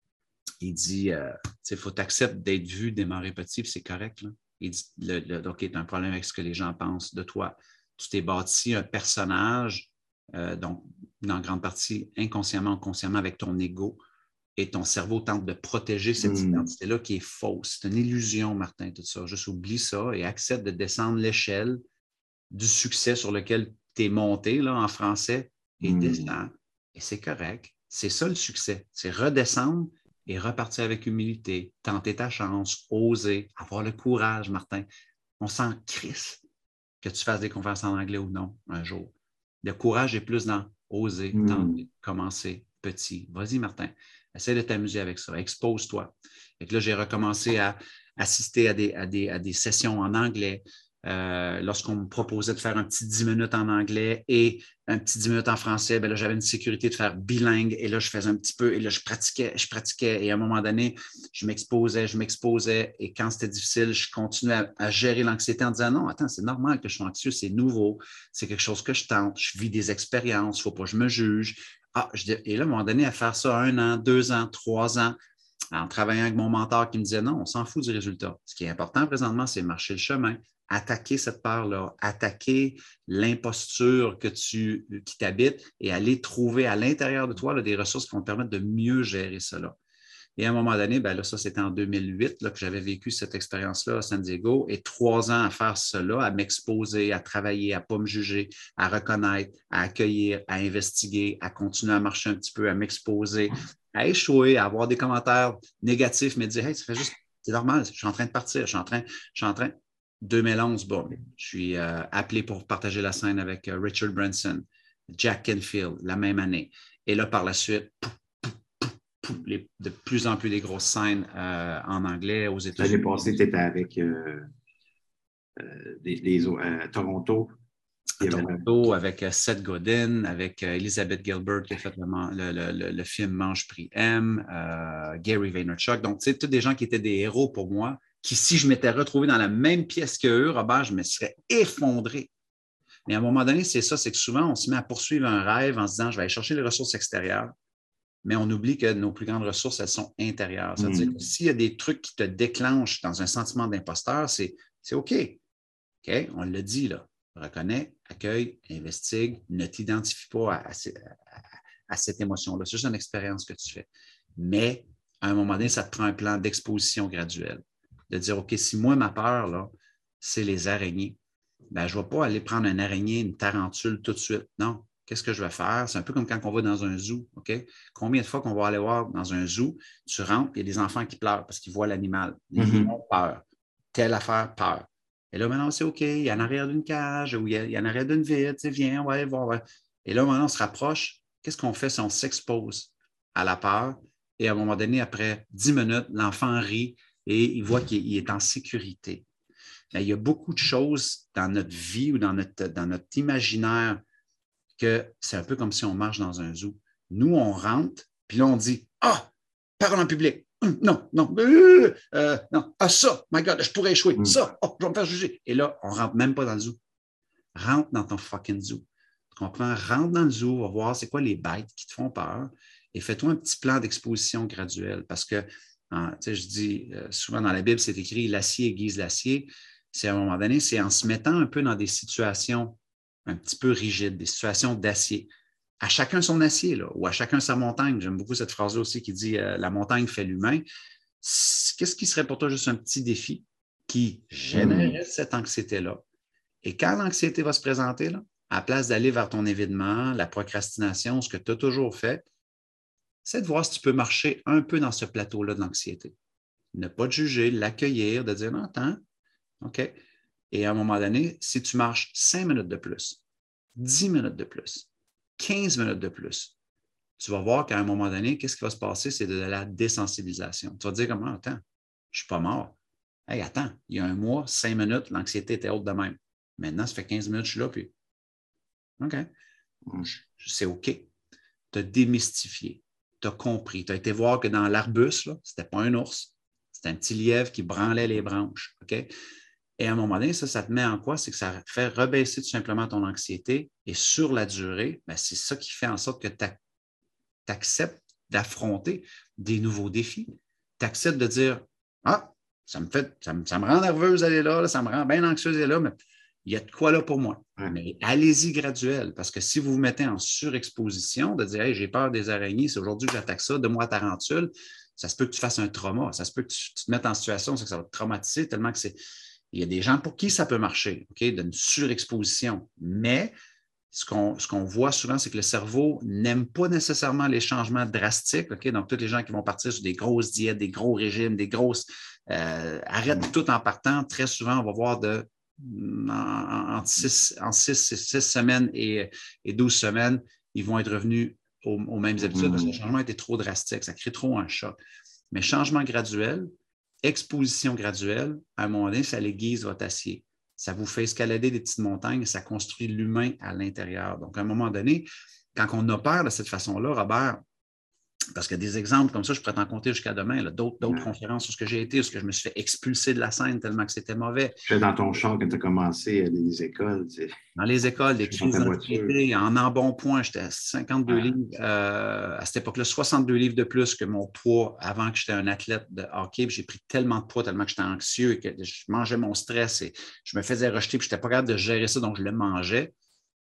Speaker 2: il dit, euh, il faut t'accepter d'être vu, démarrer petit, puis c'est correct. Là. Il dit, le, le, OK, tu as un problème avec ce que les gens pensent de toi. Tu t'es bâti un personnage, euh, donc, en grande partie, inconsciemment ou consciemment, avec ton ego, et ton cerveau tente de protéger cette mmh. identité-là qui est fausse. C'est une illusion, Martin, tout ça. Juste oublie ça et accepte de descendre l'échelle du succès sur lequel tu es monté, là, en français, et mmh. descends. Et c'est correct. C'est ça le succès. C'est redescendre et repartir avec humilité, tenter ta chance, oser, avoir le courage, Martin. On s'en crisse que tu fasses des conférences en anglais ou non un jour. Le courage est plus dans oser, mmh. tenter, commencer petit. Vas-y, Martin. Essaie de t'amuser avec ça. Expose-toi. Et là, j'ai recommencé à assister à des, à des, à des sessions en anglais. Euh, lorsqu'on me proposait de faire un petit dix minutes en anglais et un petit dix minutes en français, bien là, j'avais une sécurité de faire bilingue. Et là, je faisais un petit peu, et là, je pratiquais, je pratiquais. Et à un moment donné, je m'exposais, je m'exposais. Et quand c'était difficile, je continuais à, à gérer l'anxiété en disant non, attends, c'est normal que je sois anxieux, c'est nouveau, c'est quelque chose que je tente, je vis des expériences, il ne faut pas que je me juge. Ah, je, et là, à un moment donné, à faire ça un an, deux ans, trois ans, en travaillant avec mon mentor qui me disait non, on s'en fout du résultat. Ce qui est important présentement, c'est marcher le chemin, attaquer cette peur-là, attaquer l'imposture que tu, qui t'habite et aller trouver à l'intérieur de toi là, des ressources qui vont te permettre de mieux gérer cela. Et à un moment donné, ben là, ça, c'était en deux mille huit là, que j'avais vécu cette expérience-là à San Diego et trois ans à faire cela, à m'exposer, à travailler, à ne pas me juger, à reconnaître, à accueillir, à investiguer, à continuer à marcher un petit peu, à m'exposer, à échouer, à avoir des commentaires négatifs, mais dire, hey, ça fait juste, c'est normal, je suis en train de partir, je suis en train, je suis en train. deux mille onze, bon, je suis euh, appelé pour partager la scène avec euh, Richard Branson, Jack Canfield, la même année. Et là, par la suite, pouf, Les, de plus en plus des grosses scènes euh, en anglais aux États-Unis.
Speaker 1: L'année passée, tu étais avec euh, euh, les, les, euh, Toronto.
Speaker 2: À Toronto, avec euh, Seth Godin, avec euh, Elizabeth Gilbert qui a fait le, le, le, le film Mange Prix M, euh, Gary Vaynerchuk. Donc, tu sais, tous des gens qui étaient des héros pour moi, qui, si je m'étais retrouvé dans la même pièce qu'eux, Robert, je me serais effondré. Mais à un moment donné, c'est ça, c'est que souvent, on se met à poursuivre un rêve en se disant, je vais aller chercher les ressources extérieures. Mais on oublie que nos plus grandes ressources, elles sont intérieures. C'est-à-dire mmh. que s'il y a des trucs qui te déclenchent dans un sentiment d'imposteur, c'est, c'est OK. OK, on l'a dit, là. Reconnais, accueille, investigue, ne t'identifie pas à, à, à, à cette émotion-là. C'est juste une expérience que tu fais. Mais à un moment donné, ça te prend un plan d'exposition graduelle. De dire, OK, si moi, ma peur, là, c'est les araignées, ben, je ne vais pas aller prendre une araignée, une tarentule tout de suite. Non. Qu'est-ce que je vais faire? C'est un peu comme quand on va dans un zoo. OK? Combien de fois qu'on va aller voir dans un zoo, tu rentres, il y a des enfants qui pleurent parce qu'ils voient l'animal. Ils mm-hmm. ont peur. Telle affaire, peur. Et là, maintenant, c'est OK, il y a en arrière d'une cage ou il y a, il y a en arrière d'une vitre, tu sais, viens, on va aller voir. Ouais. Et là, maintenant, on se rapproche. Qu'est-ce qu'on fait si on s'expose à la peur? Et à un moment donné, après dix minutes, l'enfant rit et il voit qu'il est en sécurité. Mais il y a beaucoup de choses dans notre vie ou dans notre, dans notre imaginaire que c'est un peu comme si on marche dans un zoo. Nous, on rentre, puis là, on dit « Ah, parole en public. Hum, non, non, euh, euh, non. Ah, ça, my God, je pourrais échouer. Mm. Ça, oh, je vais me faire juger. » Et là, on ne rentre même pas dans le zoo. Rentre dans ton fucking zoo. Tu comprends? Rentre dans le zoo, va voir c'est quoi les bêtes qui te font peur et fais-toi un petit plan d'exposition graduelle. Parce que, hein, tu sais, je dis euh, souvent dans la Bible, c'est écrit « L'acier aiguise l'acier ». C'est à un moment donné, c'est en se mettant un peu dans des situations un petit peu rigides, des situations d'acier. À chacun son acier, là, ou à chacun sa montagne. J'aime beaucoup cette phrase-là aussi qui dit euh, « La montagne fait l'humain ». Qu'est-ce qui serait pour toi juste un petit défi qui générerait mmh. cette anxiété-là? Et quand l'anxiété va se présenter, là, à la place d'aller vers ton évitement, la procrastination, ce que tu as toujours fait, c'est de voir si tu peux marcher un peu dans ce plateau-là de l'anxiété. Ne pas te juger, l'accueillir, de dire « Non, attends, OK ». Et à un moment donné, si tu marches cinq minutes de plus, dix minutes de plus, quinze minutes de plus, tu vas voir qu'à un moment donné, qu'est-ce qui va se passer? C'est de la désensibilisation. Tu vas te dire comment, attends, je ne suis pas mort. Hey, attends, il y a un mois, cinq minutes, l'anxiété était haute de même. Maintenant, ça fait quinze minutes, je suis là, puis OK. C'est OK. Tu as démystifié. Tu as compris. Tu as été voir que dans l'arbuste, ce n'était pas un ours, c'était un petit lièvre qui branlait les branches. OK? Et à un moment donné, ça, ça te met en quoi? C'est que ça fait rebaisser tout simplement ton anxiété. Et sur la durée, bien, c'est ça qui fait en sorte que tu acceptes d'affronter des nouveaux défis. Tu acceptes de dire ah, ça me fait, ça me, ça me rend nerveuse d'aller là, là, ça me rend bien anxieuse d'aller là, mais il y a de quoi là pour moi. Ouais. Mais allez-y graduel, parce que si vous vous mettez en surexposition, de dire hey, j'ai peur des araignées, c'est aujourd'hui que j'attaque ça, donne-moi la tarentule, ça se peut que tu fasses un trauma, ça se peut que tu, tu te mettes en situation, c'est que ça va te traumatiser tellement que c'est. Il y a des gens pour qui ça peut marcher, OK, d'une surexposition. Mais ce qu'on, ce qu'on voit souvent, c'est que le cerveau n'aime pas nécessairement les changements drastiques. OK? Donc, tous les gens qui vont partir sur des grosses diètes, des gros régimes, des grosses euh, arrêtent tout en partant. Très souvent, on va voir de en, en, six, en six, six semaines et, et douze semaines, ils vont être revenus aux, aux mêmes habitudes parce que le changement était trop drastique. Ça crée trop un choc. Mais changement graduel, exposition graduelle, à un moment donné, ça l'aiguise votre acier. Ça vous fait escalader des petites montagnes, ça construit l'humain à l'intérieur. Donc, à un moment donné, quand on opère de cette façon-là, Robert, parce que des exemples comme ça, je pourrais t'en compter jusqu'à demain, là, d'autres, d'autres ouais. conférences où ce que j'ai été, où ce que je me suis fait expulser de la scène tellement que c'était mauvais.
Speaker 1: Tu es dans ton char quand tu as commencé à les écoles. Tu sais.
Speaker 2: Dans les écoles, des crises d'anxiété, en embonpoint, j'étais à cinquante-deux ouais. livres. Euh, à cette époque-là, soixante-deux livres de plus que mon poids avant que j'étais un athlète de hockey. J'ai pris tellement de poids, tellement que j'étais anxieux et que je mangeais mon stress et je me faisais rejeter, puis je n'étais pas capable de gérer ça, donc je le mangeais.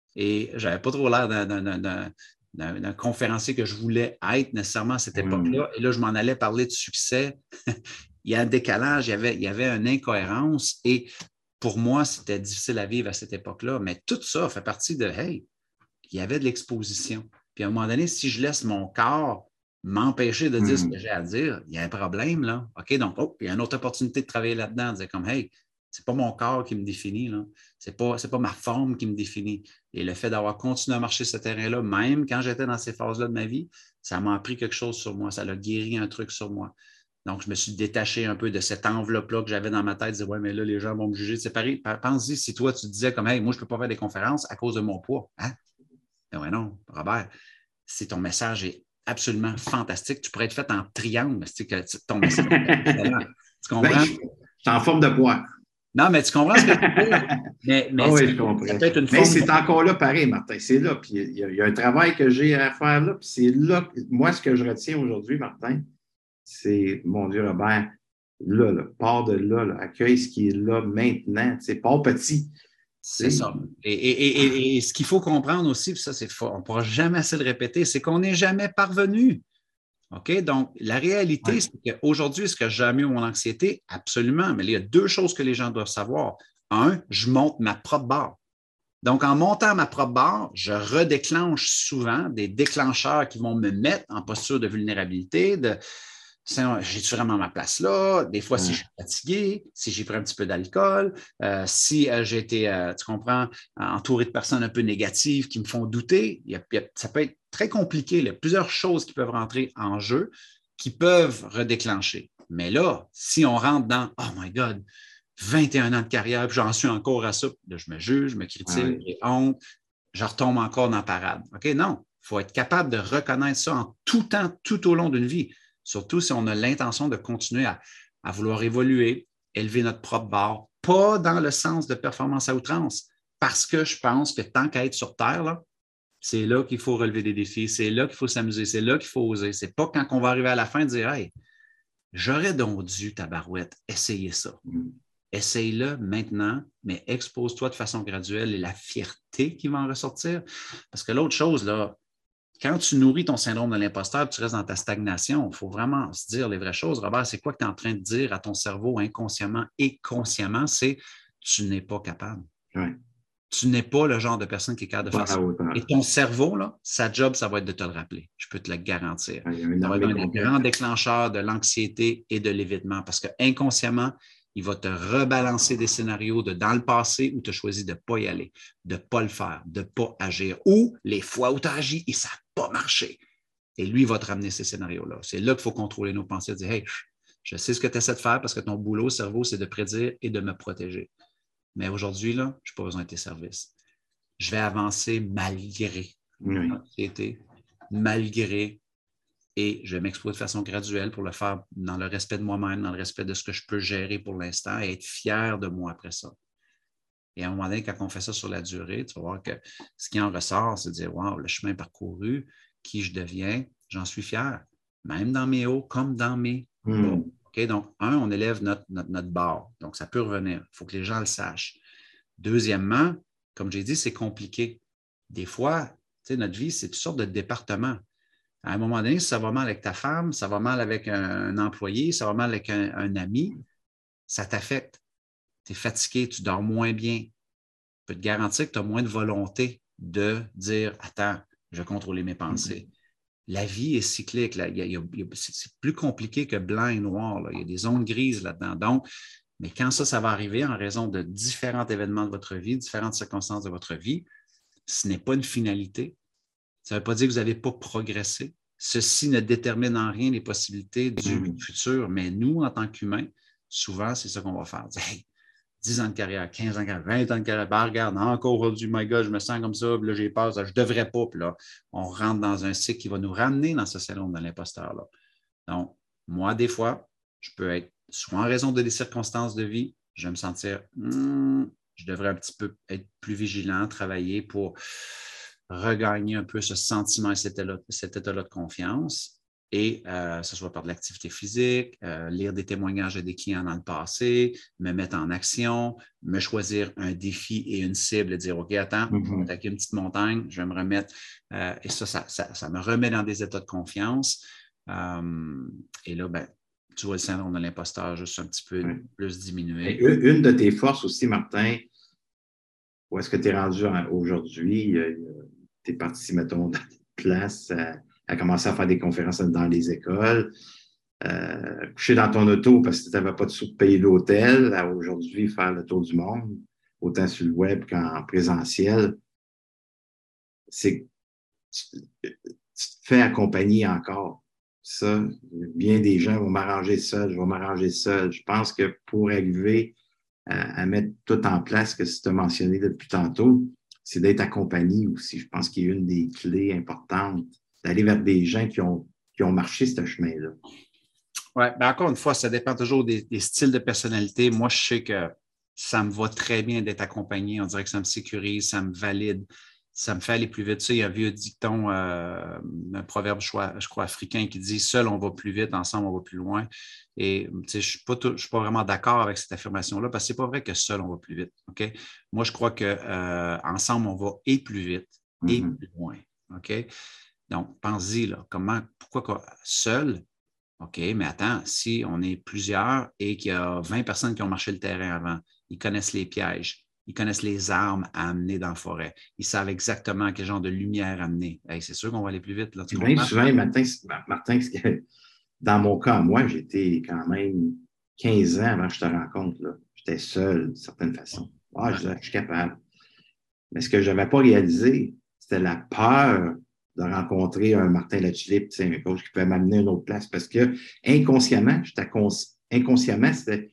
Speaker 2: Et je n'avais pas trop l'air d'un, d'un, d'un, d'un D'un, d'un conférencier que je voulais être nécessairement à cette époque-là. Et là, je m'en allais parler de succès. Il y a un décalage, il y avait, il y avait une incohérence. Et pour moi, c'était difficile à vivre à cette époque-là. Mais tout ça fait partie de, hey, il y avait de l'exposition. Puis à un moment donné, si je laisse mon corps m'empêcher de dire mmh. ce que j'ai à dire, il y a un problème, là. OK, donc, oh, il y a une autre opportunité de travailler là-dedans, de dire comme, hey, c'est pas mon corps qui me définit, là. C'est pas, c'est pas ma forme qui me définit. Et le fait d'avoir continué à marcher ce terrain-là, même quand j'étais dans ces phases-là de ma vie, ça m'a appris quelque chose sur moi. Ça a guéri un truc sur moi. Donc, je me suis détaché un peu de cette enveloppe-là que j'avais dans ma tête. Je disais, ouais, mais là, les gens vont me juger. C'est pareil. Pense-y, si toi, tu disais comme, hey, moi, je ne peux pas faire des conférences à cause de mon poids. Hein? Ben ouais, non, Robert, si ton message est absolument fantastique, tu pourrais être fait en triangle, mais c'est que ton message est excellent. Tu comprends? Ben,
Speaker 1: c'est en forme de poids.
Speaker 2: Non, mais tu comprends ce que je veux dire? Mais, mais,
Speaker 1: oh oui, je comprends.
Speaker 2: Ça peut être une
Speaker 1: mais c'est
Speaker 2: de...
Speaker 1: encore là pareil, Martin. C'est là. Puis il y, a, il y a un travail que j'ai à faire là. Puis c'est là. Moi, ce que je retiens aujourd'hui, Martin, c'est, mon Dieu, Robert, là, là, pars de là, là, accueille ce qui est là maintenant. C'est pas petit.
Speaker 2: C'est ça. Et, et, et, et ce qu'il faut comprendre aussi, puis ça, c'est fort, on ne pourra jamais assez le répéter, c'est qu'on n'est jamais parvenu. OK? Donc, la réalité, ouais. c'est qu'aujourd'hui, est-ce que j'ai jamais eu mon anxiété? Absolument. Mais il y a deux choses que les gens doivent savoir. Un, je monte ma propre barre. Donc, en montant ma propre barre, je redéclenche souvent des déclencheurs qui vont me mettre en posture de vulnérabilité, de j'ai-tu vraiment ma place là? Des fois, ouais. si je suis fatigué, si j'ai pris un petit peu d'alcool, euh, si euh, j'ai été, euh, tu comprends, entouré de personnes un peu négatives qui me font douter, il y a, il y a, ça peut être très compliqué. Il y a plusieurs choses qui peuvent rentrer en jeu, qui peuvent redéclencher. Mais là, si on rentre dans « Oh my God, vingt et un ans de carrière, puis j'en suis encore à ça. » Là, je me juge, je me critique, ouais. j'ai honte, je retombe encore dans la parade. OK? Non, il faut être capable de reconnaître ça en tout temps, tout au long d'une vie. Surtout si on a l'intention de continuer à, à vouloir évoluer, élever notre propre barre, pas dans le sens de performance à outrance, parce que je pense que tant qu'à être sur Terre, là, c'est là qu'il faut relever des défis, c'est là qu'il faut s'amuser, c'est là qu'il faut oser. C'est pas quand on va arriver à la fin de dire « Hey, j'aurais donc dû, tabarouette, essayer ça. » Essaye-le maintenant, mais expose-toi de façon graduelle et la fierté qui va en ressortir. Parce que l'autre chose, là, quand tu nourris ton syndrome de l'imposteur, tu restes dans ta stagnation, il faut vraiment se dire les vraies choses. Robert, c'est quoi que tu es en train de dire à ton cerveau inconsciemment et consciemment? C'est tu n'es pas capable.
Speaker 1: Oui.
Speaker 2: Tu n'es pas le genre de personne qui est capable de faire ça. Et ton cerveau, là, sa job, ça va être de te le rappeler. Je peux te le garantir.
Speaker 1: Oui,
Speaker 2: ça va être un des grands déclencheurs de l'anxiété et de l'évitement parce que inconsciemment, il va te rebalancer des scénarios de dans le passé où tu as choisi de ne pas y aller, de ne pas le faire, de ne pas agir. Ou les fois où tu as agi et ça n'a pas marché. Et lui, il va te ramener ces scénarios-là. C'est là qu'il faut contrôler nos pensées et dire « Hey, je sais ce que tu essaies de faire parce que ton boulot, cerveau, c'est de prédire et de me protéger. Mais aujourd'hui, là, je n'ai pas besoin de tes services. Je vais avancer malgré
Speaker 1: oui.
Speaker 2: l'anxiété, malgré et je vais m'exposer de façon graduelle pour le faire dans le respect de moi-même, dans le respect de ce que je peux gérer pour l'instant et être fier de moi après ça. Et à un moment donné, quand on fait ça sur la durée, tu vas voir que ce qui en ressort, c'est de dire, wow, le chemin parcouru, qui je deviens, j'en suis fier, même dans mes hauts comme dans mes bas. Mm. Okay? Donc, un, on élève notre, notre, notre barre. Donc, ça peut revenir. Il faut que les gens le sachent. Deuxièmement, comme j'ai dit, c'est compliqué. Des fois, tu sais, notre vie, c'est toutes sortes de départements. À un moment donné, si ça va mal avec ta femme, ça va mal avec un, un employé, ça va mal avec un, un ami, ça t'affecte. Tu es fatigué, tu dors moins bien. Je peux te garantir que tu as moins de volonté de dire « Attends, je vais contrôler mes pensées. » La vie est cyclique. Là. Il y a, il y a, c'est plus compliqué que blanc et noir. Là. Il y a des zones grises là-dedans. Donc, mais quand ça, ça va arriver en raison de différents événements de votre vie, différentes circonstances de votre vie, ce n'est pas une finalité. Ça ne veut pas dire que vous n'avez pas progressé. Ceci ne détermine en rien les possibilités du mmh. futur, mais nous, en tant qu'humains, souvent, c'est ça qu'on va faire. Hey, dix ans de carrière, quinze ans de carrière, vingt ans de carrière, ben, regarde, encore aujourd'hui, my God, je me sens comme ça, puis là, j'ai peur, ça, je ne devrais pas. Puis là, on rentre dans un cycle qui va nous ramener dans ce syndrome de l'imposteur-là. Donc, moi, des fois, je peux être, soit en raison de des circonstances de vie, je vais me sentir, hmm, je devrais un petit peu être plus vigilant, travailler pour regagner un peu ce sentiment et cet état-là, cet état-là de confiance. Et euh, que ce soit par de l'activité physique, euh, lire des témoignages de des clients dans le passé, me mettre en action, me choisir un défi et une cible et dire, OK, attends, mm-hmm. je vais attaquer une petite montagne, je vais me remettre. Euh, et ça ça, ça, ça me remet dans des états de confiance. Euh, et là, ben, tu vois le syndrome de l'imposteur juste un petit peu oui. plus diminué.
Speaker 1: Une, une de tes forces aussi, Martin, où est-ce que tu es rendu aujourd'hui? Tu es parti, mettons, dans des places à, à commencer à faire des conférences dans les écoles, euh, coucher dans ton auto parce que tu n'avais pas de sous de payer l'hôtel, à aujourd'hui faire le tour du monde, autant sur le web qu'en présentiel. C'est tu, tu te fais accompagner encore. Ça, bien des gens vont m'arranger seul, je vais m'arranger seul. Je pense que pour arriver à, à mettre tout en place, que tu as mentionné depuis tantôt, c'est d'être accompagné aussi. Je pense qu'il y a une des clés importantes, d'aller vers des gens qui ont, qui ont marché ce chemin-là.
Speaker 2: Oui, bien encore une fois, ça dépend toujours des, des styles de personnalité. Moi, je sais que ça me va très bien d'être accompagné. On dirait que ça me sécurise, ça me valide. Ça me fait aller plus vite. Tu sais, il y a un vieux dicton, euh, un proverbe, je crois, je crois, africain qui dit « Seul, on va plus vite, ensemble, on va plus loin ». Et tu sais, je ne suis pas, tout, je suis pas vraiment d'accord avec cette affirmation-là parce que ce n'est pas vrai que seul, on va plus vite. Okay? Moi, je crois qu'ensemble, euh, on va et plus vite et mm-hmm. plus loin. Okay? Donc, pense-y, là, comment, pourquoi seul? OK, mais attends, si on est plusieurs et qu'il y a vingt personnes qui ont marché le terrain avant, ils connaissent les pièges. Ils connaissent les armes à amener dans la forêt. Ils savent exactement quel genre de lumière amener. Hey, c'est sûr qu'on va aller plus vite. Là, tu
Speaker 1: bien souvent, Martin, Martin, dans mon cas, moi, j'étais quand même quinze ans avant que je te rencontre. Là. J'étais seul, d'une certaine façon. Ah, je disais, je suis capable. Mais ce que je n'avais pas réalisé, c'était la peur de rencontrer un Martin Latulippe, un coach qui pouvait m'amener à une autre place. Parce que inconsciemment, j'étais inconsciemment, c'était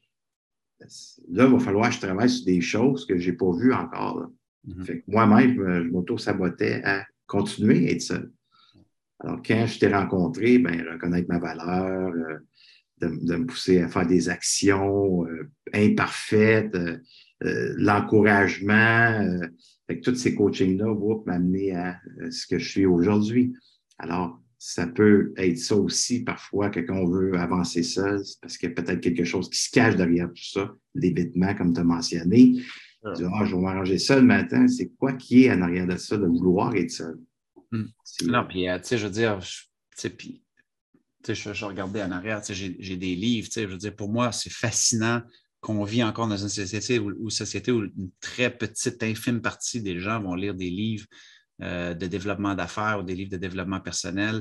Speaker 1: là, il va falloir que je travaille sur des choses que je n'ai pas vues encore. Là. Mm-hmm. Fait que moi-même, je, je m'auto-sabotais à continuer à être seul. Alors, quand je t'ai rencontré, ben, reconnaître ma valeur, euh, de, de me pousser à faire des actions euh, imparfaites, euh, euh, l'encouragement, euh, fait que tous ces coachings-là vont m'amener à euh, ce que je suis aujourd'hui. Alors, ça peut être ça aussi parfois que quand on veut avancer seul, c'est parce qu'il y a peut-être quelque chose qui se cache derrière tout ça, l'évitement, comme tu as mentionné. Ah, tu dis, ah, je vais m'arranger seul, mais attends, c'est quoi qui est en arrière de ça, de vouloir être seul?
Speaker 2: Hum. Non, puis, euh, tu sais, je veux dire, tu sais, puis, tu sais, je, je regardais en arrière, tu sais, j'ai, j'ai des livres, tu sais, je veux dire, pour moi, c'est fascinant qu'on vit encore dans une société où, où, société où une très petite, infime partie des gens vont lire des livres Euh, de développement d'affaires ou des livres de développement personnel.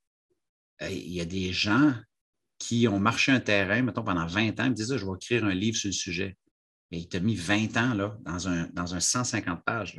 Speaker 2: Euh, il y a des gens qui ont marché un terrain, mettons, pendant vingt ans, ils me disent, je vais écrire un livre sur le sujet. Et il t'a mis vingt ans là, dans, un, dans un cent cinquante pages. Là.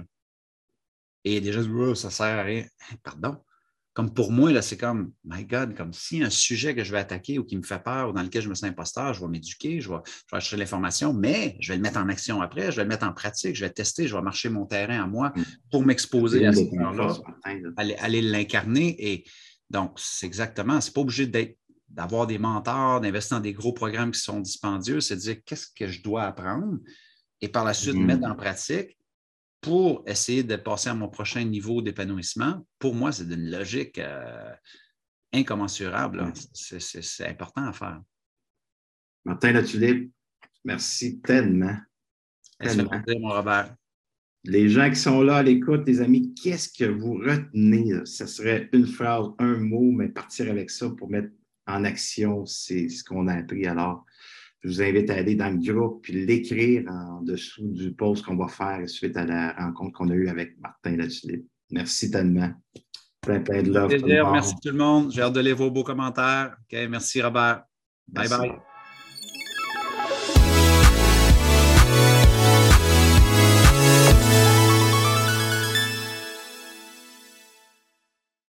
Speaker 2: Et déjà, oh, ça ne sert à rien. Pardon. Comme pour moi, là, c'est comme, my God, comme si un sujet que je vais attaquer ou qui me fait peur ou dans lequel je me sens imposteur, je vais m'éduquer, je vais, je vais acheter l'information, mais je vais le mettre en action après, je vais le mettre en pratique, je vais tester, je vais marcher mon terrain à moi pour m'exposer à ce là aller, aller l'incarner. Et Donc, c'est exactement, c'est pas obligé d'être, d'avoir des mentors, d'investir dans des gros programmes qui sont dispendieux, c'est de dire qu'est-ce que je dois apprendre et par la suite
Speaker 1: Mm.
Speaker 2: mettre en pratique pour essayer de passer à mon prochain niveau d'épanouissement. Pour moi, c'est d'une logique euh, incommensurable.
Speaker 1: Ouais.
Speaker 2: C'est, c'est, c'est important à faire.
Speaker 1: Martin Latulippe, merci tellement.
Speaker 2: Ça fait plaisir, mon Robert.
Speaker 1: Les gens qui sont là à l'écoute, les amis, qu'est-ce que vous retenez? Ce serait une phrase, un mot, mais partir avec ça pour mettre en action, c'est ce qu'on a appris. Alors, je vous invite à aller dans le groupe puis l'écrire en dessous du post qu'on va faire suite à la rencontre qu'on a eue avec Martin Latulippe. Merci tellement. Plein, plein de love.
Speaker 2: Plaisir. Merci tout le monde. J'ai hâte de lire vos beaux commentaires. Okay, merci, Robert. Bye
Speaker 1: Merci.
Speaker 2: bye.